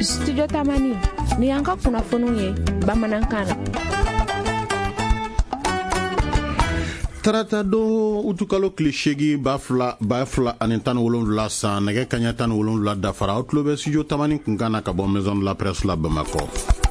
Studio Tamani ni yanka kunnafoniw ye bamanankan na. Tarata do utukalo klishegi bafla ani tan wolonwula san nɛgɛ kaɲɛ tan wolonwula dafara o tulo bɛ studio Tamani kunkana ka bɔ maison de la presse la Bamako.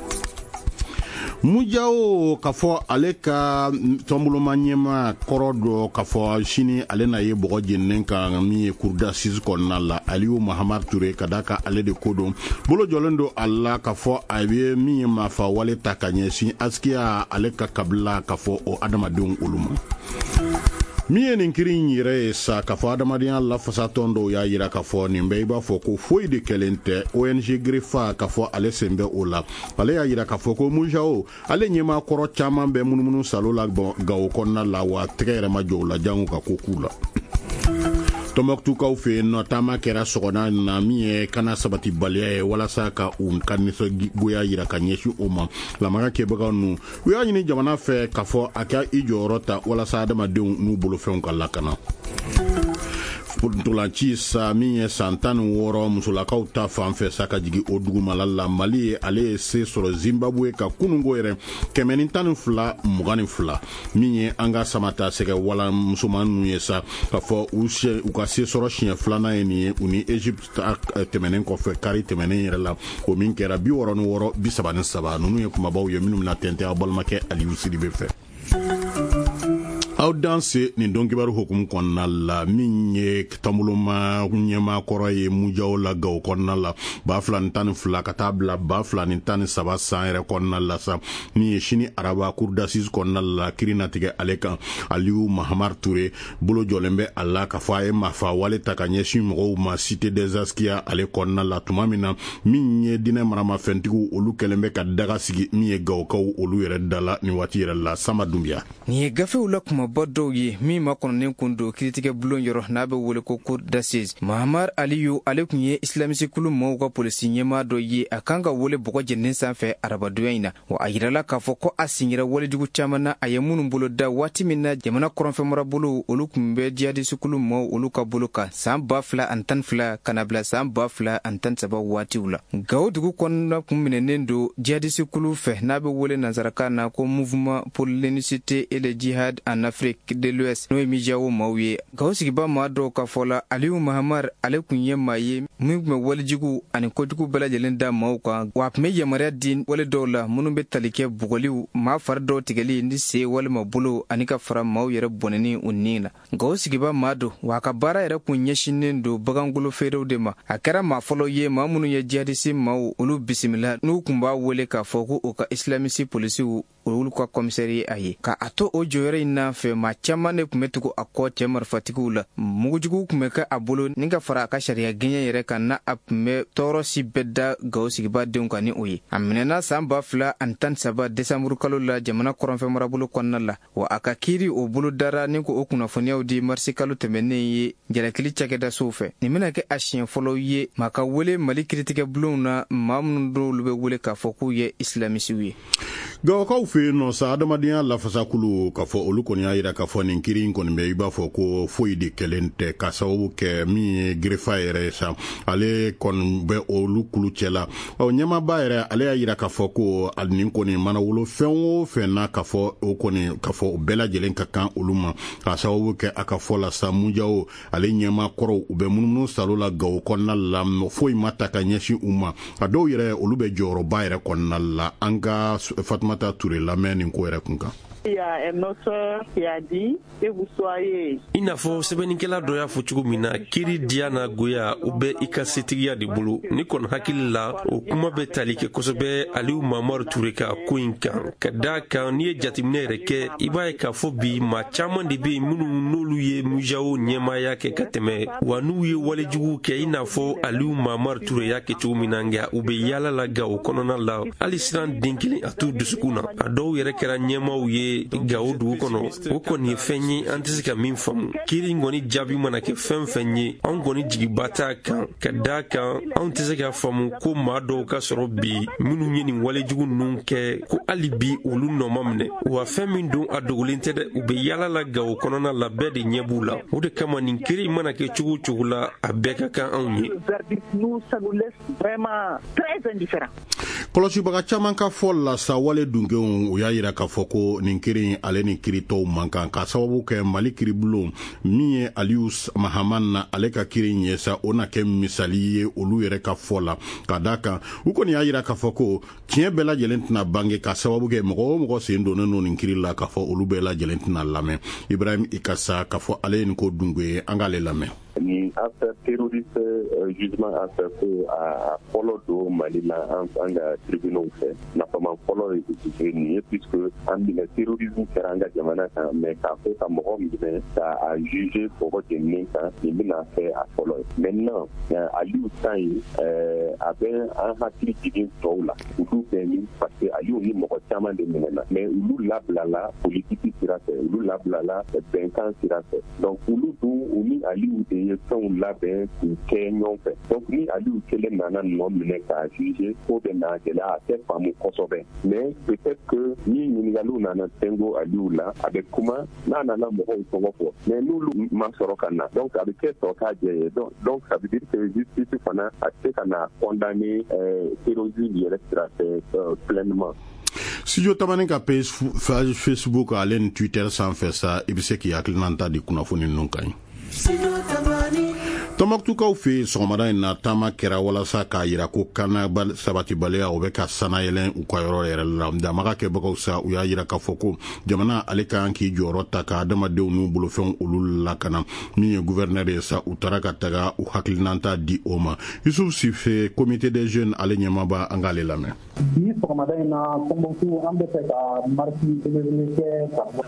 Mujao ka fɔ ale ka tɔnboloma ɲɛma kɔrɔ dɔ ka fɔ sini ale na ye bɔgɔ jeninen kan min ye kurda sis kɔnɔna la Aliyu Mahamar Ture ka da ka ale de ko don bolo jɔlen don a la ka fɔ a ye min ye mafa wale ta ka ɲɛsin askiya ale ka kabila ka fɔ o adamadenw olu ma. Min ye nin kiri in yɛrɛ ye sa ka fɔ adamadenya lafasatɔn dɔw y'a yira ka fɔ nin bɛɛ i b'a fɔ ko foyi de kɛlen tɛ ONG Grefa ka fɔ ale sen bɛ o la ale y'a yira ka fɔ ko Mujao ale ɲɛma kɔrɔ caman bɛ munumunu salo la Gawo kɔnɔna la wa tɛgɛ yɛrɛ ma jɔ o la jango ka ko k'u la. Tɔnbɔkutukaw fɛ yen nɔ taama kɛra sɔgɔna na min ye kana sabati baliya ye walasa ka ka nisɔngoya yira ka ɲɛsin o ma lamaka kɛbagaw nu u y'a ɲini jamana fɛ ka fɔ a ka i jɔyɔrɔ ta walasa adamadenw n'u bolofɛnw ka lakana. Ntolanci sa min ye san 16 musolakaw ta fanfɛ sa ka jigi o dugumala la Mali ye ale ye se sɔrɔ Zimbabwe ka kunungo yɛrɛ 112 min ye an ka samata sɛgɛ wala musoman nu ye sa ka fɔ u ka se sɔrɔ siɲɛ filanan ye nin ye u ni Egypte tɛmɛnen kɔfɛ kari tɛmɛnen yɛrɛ la o min kɛra 66 nunu ye kumabaw ye minnu na tɛntɛ a balimakɛ Aliyu Sidibe fɛ. Aw danse nin donkibaru hukumu kɔnɔna la min ye tɔnboloma ɲɛma kɔrɔ ye Mujao la Gawo kɔnɔna la 2012 ka taa bila 2013 san yɛrɛ kɔnɔna la sa min ye sini araba kurdasis kɔnɔna la kiri natigɛ ale kan Aliyu Mahamar Ture bolo jɔlen bɛ a la ka fɔ a ye mafa wale ta ka ɲɛsin mɔgɔw ma Cité des Askia ale kɔnɔna la tuma min na min ye dinɛ maramafɛntigiw olu kɛlen bɛ ka daga sigi min ye Gawokaw olu yɛrɛ dala ni waati yɛrɛ la Sama Dumbiya. Ni ye gafew la kuma dɔw ye min ma kɔnɔnen kun don kiritigɛ bulon yɔrɔ n'a bɛ wele ko Cour d'assises. Mahamar Aliyu ale kun ye islamisi kulu mɔgɔw ka polisi ɲɛmaa dɔ ye a kan ka wele bɔgɔ jeninen sanfɛ arabadonya in na wa a yirala k'a fɔ ko a sigira walejugu caman na a ye minnu bolo da waati min na jamana kɔrɔnfɛmara bolo olu kun bɛ jihadisi kulu mɔgɔw olu ka bolo kan san 2012 kana bila san 2013 waatiw la. Gawo dugu kɔnɔna kun minɛnen don jihadisi kulu fɛ n'a bɛ wele nanzarakan na ko Mouvement pour l'unicité et le jihad en Afrique de l'Ouest n'o ye Mujao maaw ye. Gawo sigiba maa dɔw ka fɔ la Aliyu Mahamar ale kun ye maa ye min kun bɛ walejugu ani kojugu bɛɛ lajɛlen da maaw kan wa a kun bɛ yamaruya di wale dɔw la minnu bɛ tali kɛ bugɔliw maa fari dɔw tigɛli ni sen walima bolo ani ka fara maaw yɛrɛ bɔnɛni u ni la. Gawo sigiba maa don wa a ka baara yɛrɛ kun ɲɛsinnen don bagangolo feerew de ma a kɛra maa fɔlɔ ye maa minnu ye jihadisi maaw olu bisimila n'u kun b'a wele k'a fɔ ko u ka islamisi polisiw olu ka komisɛri ye a ye ka a to o jɔyɔrɔ in na fɛ maa caman de kun bɛ tugu a kɔ cɛ marifatigiw la mugujugu kun bɛ kɛ a bolo ni ka fara a ka sariya gɛɲɛ yɛrɛ kan na a kun bɛ tɔɔrɔ si bɛɛ da Gawo sigibadenw kan ni o ye a minɛna san 2013 desanburu kalo la jamana kɔrɔnfɛ marabolo kɔnɔna la wa a ka kiiri o bolo dara ni ko o kunnafoniyaw di marisi kalo tɛmɛnen ye jalakili cakɛda sow fɛ nin bɛna kɛ a siɲɛ fɔlɔ ye maa ka wele Mali kiritigɛ bulonw na maa minnu dɔw bɛ wele k'a fɔ k'u ye islamisiw ye. Gawokaw fɛ yen nɔ sa adamadenya lafasakulu ka fɔ olu kɔni y'a yira ka fɔ nin kiri in kɔni bɛ i b'a fɔ ko foyi de kɛlen tɛ ka sababu kɛ min ye Grefa yɛrɛ ye sa ale kɔni bɛ olu kulu cɛ la ɲɛmaaba yɛrɛ ale y'a yira ka fɔ ko nin kɔni mana wolo fɛn o fɛn na ka fɔ o kɔni ka fɔ o bɛɛ lajɛlen ka kan olu ma ka sababu kɛ a ka fɔ la sa Mujao ale ɲɛma kɔrɔw u bɛ munumunu salo la Gawo kɔnɔna la foyi ma ta ka ɲɛsin u ma a dɔw yɛrɛ olu bɛ jɔyɔrɔba yɛrɛ kɔnɔna la an ka Fatumata Ture lamɛn nin ko yɛrɛ kun kan. Il y a un auteur qui a dit que vous soyez. I n'a fɔ sɛbɛnnikɛla dɔ y'a fɔ cogo min na kiri diya n'a goya u bɛ i ka setigiya de bolo ni kɔni hakili la o kuma bɛ tali kɛ kosɛbɛ Aliyu Mahamar Ture ka ko in kan ka da kan n'i ye jateminɛ yɛrɛ kɛ i b'a ye k'a fɔ bi maa caman de bɛ yen minnu n'olu ye Mujao ɲɛmaaya kɛ ka tɛmɛ wa n'u ye walejugu kɛ i n'a fɔ Aliyu Mahamar Ture y'a kɛ cogo min na nka u bɛ yaala la Gawo kɔnɔna la hali siran den kelen a t'u dusukun na a dɔw yɛrɛ kɛra ɲɛmaaw ye ye gawo dugu kɔnɔ o kɔni ye fɛn ye an tɛ se ka min faamu. Kiiri kɔni jaabi mana kɛ fɛn fɛn ye anw kɔni jigiba t'a kan ka da kan anw tɛ se ka faamu ko maa dɔw ka sɔrɔ bi minnu ye nin walejugu ninnu kɛ ko hali bi olu nɔ ma minɛ. Wa fɛn min don a dogolen tɛ dɛ, u bɛ yala la gawo kɔnɔna la bɛɛ de ɲɛ b'u la. O de kama nin kiiri mana kɛ cogo cogo la a bɛɛ ka kan anw ye. Kɔlɔsibaga caman ka fɔ la sa wale dunkenw o y'a yira k'a fɔ ko nin kiiri ale ni kiiri tɔw man kan ka sababu kɛ Mali kiiribulon min ye Aliyu Mahaman na ale ka kiiri ɲɛ sa o na kɛ misali ye olu yɛrɛ ka fɔ la ka da kan u kɔni y'a yira k'a fɔ ko tiɲɛ bɛɛ lajɛlen tɛna bange ka sababu kɛ mɔgɔ o mɔgɔ sen donnen no nin kiiri la k'a fɔ olu bɛɛ lajɛlen tɛna lamɛn. Ibrahim Ikasa k'a fɔ ale ye nin ko dunke ye an k'ale lamɛn. Ni affaire terroriste jugement affaire ko a fɔlɔ don Mali la an ka tribunaux fɛ nafama fɔlɔ ye nin ye puisque an minɛ terrorisme kɛra an ka jamana kan mais k'a fɔ ka mɔgɔ minɛ k'a juger mɔgɔ jeninen kan nin bɛna fɛ a fɔlɔ ye. Maintenant Aliyu tan ye a bɛ an hakili jigin tɔw la olu fɛ min parce que Aliyu ni mɔgɔ caman de minɛna mais olu labilala politiki sira fɛ olu labilala bɛnkan sira fɛ donc olu dun u ni Aliyu de ye fɛnw labɛn k'u kɛ ɲɔgɔn fɛ donc ni Aliyu kelen nana nɔ minɛ k'a juger ko bɛ na gɛlɛya a tɛ faamu kosɛbɛ mais peut-être que ni ɲininkaliw nana tɛngo Aliyu la a bɛ kuma n'a nana mɔgɔw tɔgɔ fɔ mais n'olu ma sɔrɔ ka na donc a bɛ kɛ tɔ k'a jɛ ye donc ça veut dire que justice fana a tɛ se ka na condamner terrorisme yɛrɛ sira fɛ pleinement. Studio Tamani ka page Facebook ale ni Twitter sanfɛ sa i bɛ se k'i hakilinanta di kunnafoni ninnu kan ye. Tɔnbɔkutukaw fɛ sɔgɔmada in na taama kɛra walasa k'a yira ko kana sabatibaliya o bɛ ka sanayɛlɛn u ka yɔrɔ yɛrɛ la damaga kɛbagaw sa u y'a yira k'a fɔ ko jamana ale kan k'i jɔyɔrɔ ta ka adamadenw n'u bolofɛnw olu lakana min ye gouverneur ye sa u taara ka taga u hakilinanta di o ma. Yusuf Sife comité des jeunes ale ɲɛmaba an k'ale lamɛn. Bi sɔgɔmada in na Tɔnbɔkutu an bɛ fɛ ka marche belebele kɛ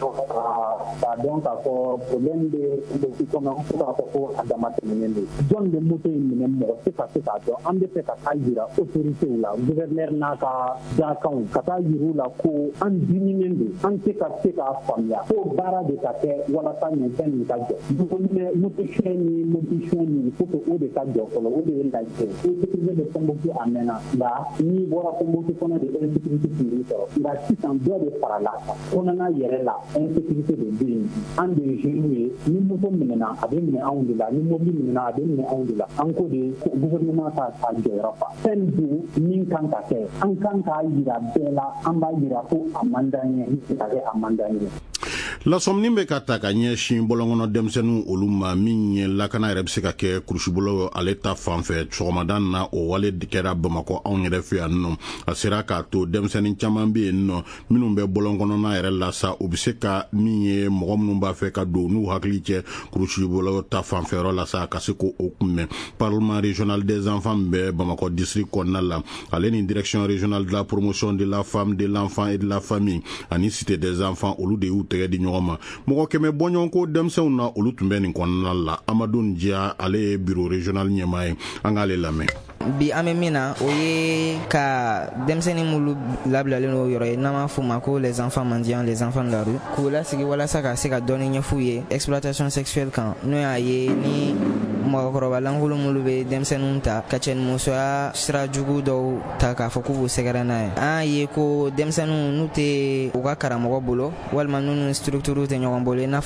ka dɔn k'a fɔ problème bɛ Tɔnbɔkutu kɔnɔ fo k'a fɔ ko a dama tɛmɛnen don. Jɔn bɛ moto in minɛ mɔgɔ tɛ ka se k'a dɔn an bɛ fɛ ka taa yira autorités la gouverneur n'a ka dakanw ka taa yira u la ko an diminen don an tɛ ka se k'a faamuya ko baara de ka kɛ walasa nin fɛn nin ka jɔ. Moto suɲɛ ni mobilisation nin il faut que o de ka jɔ fɔlɔ o de ye laɲini ye. Sécurité de Tɔnbɔkutu a mɛnna nka n'i bɔra Tɔnbɔkutu kɔnɔ de insécurité tun b'i sɔrɔ nka sisan dɔ de farala kan kɔnɔna yɛrɛ la insécurité de bɛ yen an de ye jeunes ye ni moto minɛna a bɛ minɛ anw de la ni mobili minɛna a bɛ minɛ anw de la an ko de gouvernement ka jɔyɔrɔ fa fɛn don min kan ka kɛ an kan k'a yira bɛɛ la an b'a yira ko a man d'an ye ni ka kɛ a man d'an ye. Lasɔmini bɛ ka ta ka ɲɛsin bɔlɔnkɔnɔ denmisɛnninw olu ma min ye lakana yɛrɛ bɛ se ka kɛ kurusibolo ale ta fanfɛ sɔgɔmada na o wale kɛra Bamakɔ anw yɛrɛ fɛ yan nɔ a sera k'a to denmisɛnnin caman bɛ yen nɔ minnu bɛ bɔlɔnkɔnɔna yɛrɛ la sa u bɛ se ka min ye mɔgɔ minnu b'a fɛ ka don n'u hakili cɛ kurusibolo ta fanfɛyɔrɔ la sa ka se k'o kunbɛn. Parlement régional des enfants bɛ Bamakɔ district kɔnɔna la ale ni direction régionale de la promotion de la femme de l'enfant et de la famille ani cité des enfants olu de y'u tɛgɛ di ɲɔgɔn ma. Mɔgɔ kɛmɛ bɔɲɔgɔn ko denmisɛnw na olu tun bɛ nin kɔnɔna la. Amadou Ndia ale ye bureau régional ɲɛmaa ye an k'ale lamɛn. Bi an bɛ min na o ye ka denmisɛnnin minnu labilalen n'o yɔrɔ ye n'an b'a fɔ o ma ko les enfants mendiants les enfants de la rue k'u lasigi walasa ka se ka dɔɔni ɲɛf'u ye exploitation sexuelle kan n'o y'a ye ni mɔgɔkɔrɔba lankolon minnu bɛ denmisɛnninw ta ka cɛnimusoya sira jugu dɔw ta k'a fɔ k'u b'u sɛgɛrɛ n'a ye an y'a ye ko denmisɛnninw n'u tɛ u ka karamɔgɔ bolo walima n'u ni structure tɛ ɲɔgɔn bolo i n'a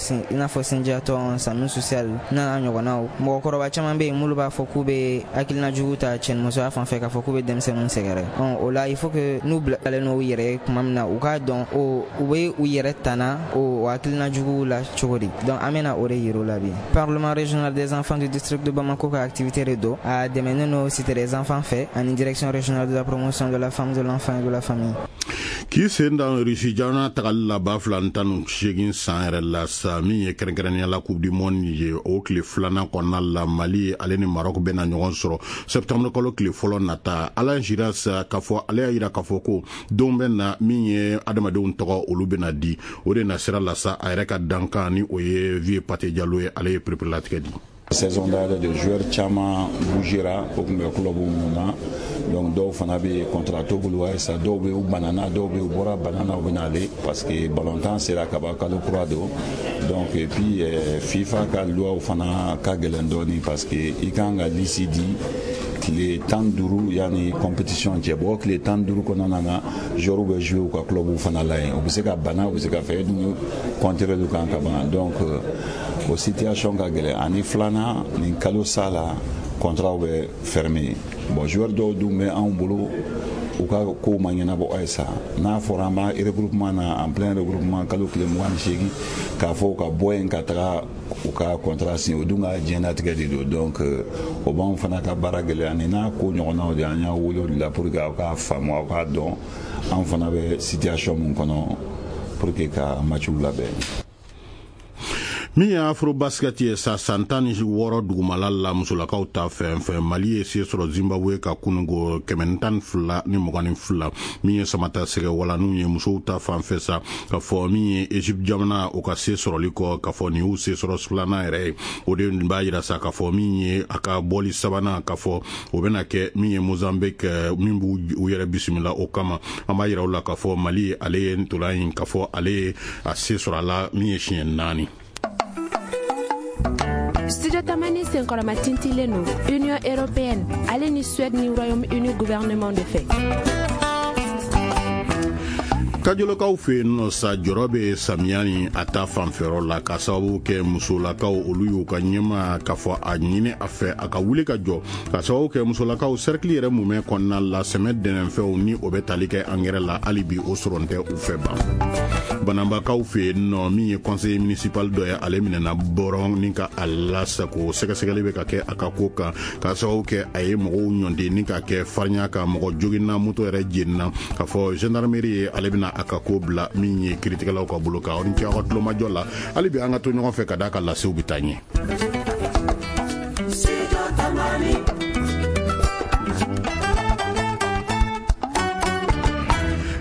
fɔ sinjatɔn sanu social n'a ɲɔgɔnnaw mɔgɔkɔrɔba caman bɛ yen minnu b'a fɔ k'u bɛ hakilina jugu ta cɛnimusoya fan fɛ k'a fɔ k'u bɛ denmisɛnninw sɛgɛrɛ o la il faut que n'u bilalen n'u yɛrɛ ye tuma min na u k'a dɔn u bɛ u yɛrɛ tana o hakilina juguw la cogo di donc an bɛna o de yir'u la bi. Parlement régional des enfants du district de Bamako ka activité de don a dɛmɛnen no cité des enfants fɛ ani direction régionale de la promotion de la femme de l'enfant et de la famille. K'i sen dan Russie jamana tagali la ba 2018 san yɛrɛ la sa min ye kɛrɛnkɛrɛnnenya la coupe du monde ye o tile filanan kɔnɔna la Mali ale ni Maroc bɛna ɲɔgɔn sɔrɔ septembre kalo tile fɔlɔ nata Alain Giras k'a fɔ ale y'a yira k'a fɔ ko don bɛ na min ye adamadenw tɔgɔ olu bɛna di o de na sira la sa a yɛrɛ ka dankan ni o ye Vieux Pathé Diallo ye ale ye perepere latigɛ di. Saison d'arrêt de joueurs caman bougera o tun bɛ club minnu na donc dɔw fana bɛ contrat to bolo AES dɔw bɛ u banana dɔw bɛ u bɔra banana u bɛ nale parce que ballontan sera ka ban kalo kura don donc et puis FIFA ka loi fana ka gɛlɛn dɔɔni parce que i kan ka lisi di tile 15 yani compétition cɛ bɔ tile 15 kɔnɔna na joueurs bɛ jouer u ka club fana la yen u bɛ se ka bana u bɛ se ka fɛ du contrat du kan ka ban donc o situation ka gɛlɛn ani filanan nin kalo sa la contrat bɛ fermé bon joueur dɔw dun bɛ anw bolo u ka kow ma ɲɛnabɔ AES n'a fɔra an b'a regroupement na en plein regroupement kalo tile 28 k'a fɔ u ka bɔ yen ka taga u ka contrat signé o dun ka diɲɛnatigɛ de don donc o b'anw fana ka baara gɛlɛya ani n'a ko ɲɔgɔnnaw de an y'a wele o de la pour que aw k'a faamu aw k'a dɔn an fana bɛ situation min kɔnɔ pour que ka matchw labɛn. min ye afro basket ye sa san 16 dugumala la musolakaw ta fɛn mali ye se sɔrɔ zimbabwe ka kunungo 12 ni 22 min ye samata sɛgɛ walanu ye musow ta fanfɛ sa ka fɔ min ye Egypte jamana o ka se sɔrɔli kɔ ka fɔ nin y'u se sɔrɔ filanan yɛrɛ ye o de b'a yira sa ka fɔ min ye a ka bɔli sabanan ka fɔ o bɛna kɛ min ye Mozambique min b'u yɛrɛ bisimila o kama an b'a yira o la ka fɔ mali ale ye ntolan yin ka fɔ ale ye a se sɔrɔ a la min ye siɲɛ 4. Studio Tamani Senkɔrɔma tintilen no Union Européenne ale ni Suède ni Royaume-Uni gouvernement de fait. Kajolokaw fe no sa jorobe samiani ata fanfero la ka sababu ke musolakaw olu y'u ka ɲɛma ka fɔ a ɲini a fɛ a ka wuli ka jɔ ka sababu ke musolakaw cercle yɛrɛ mumɛ kɔnɔna la sɛmɛ dɛnɛnfɛw ni o bɛ tali kɛ angɛrɛ la hali bi o sɔrɔn tɛ u fɛ ban banabakaw fe no min ye conseiller municipal dɔ ye ale minɛna bɔrɔn ni ka a lasago sɛgɛsɛgɛli bɛ ka kɛ a ka ko kan ka sababu kɛ a ye mɔgɔw ɲɔnde ni ka kɛ farinya ka mɔgɔ joginna moto yɛrɛ jenina ka fɔ gendarmerie ye ale bɛna a ka ko bila min ye kiritigɛlaw ka bolo kan o ni ce aw ka tulomajɔ la hali bi an ka to ɲɔgɔn fɛ ka da ka lasew bi taa ɲɛ.